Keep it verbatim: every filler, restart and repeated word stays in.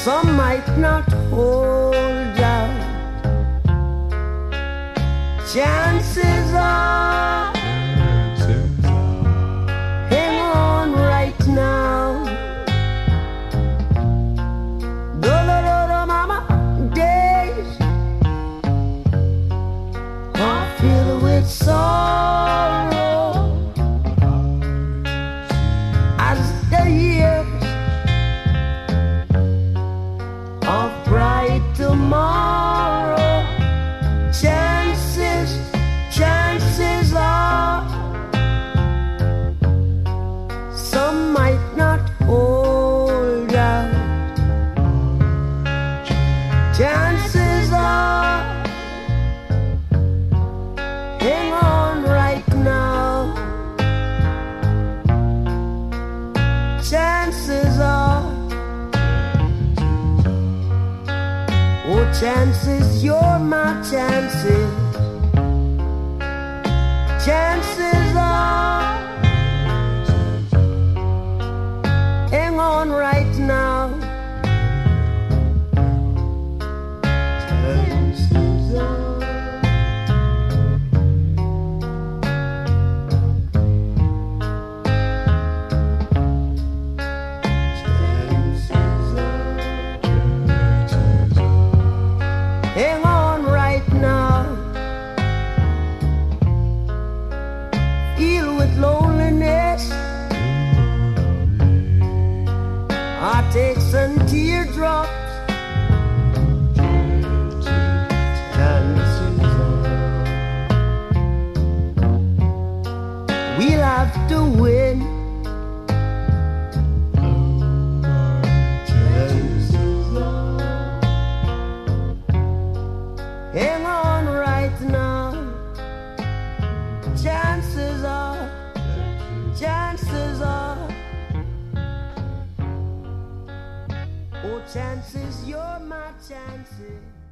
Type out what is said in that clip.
Some might not hold out. Chances are, hang on right now. Do do do do mama days are filled with sorrow as the years of bright tomorrow. Chances, chances are, some might not hold out. Chances are, hang on right now. Chances are, oh chances, you're my chances. Chances are, hang on right now. Chances are, chances are, hang on right now. Filled with loneliness, heartaches and teardrops. Chances are, we'll have to win. Chances are, hang on right now. Chances are, chances are, oh chances, you're my chances.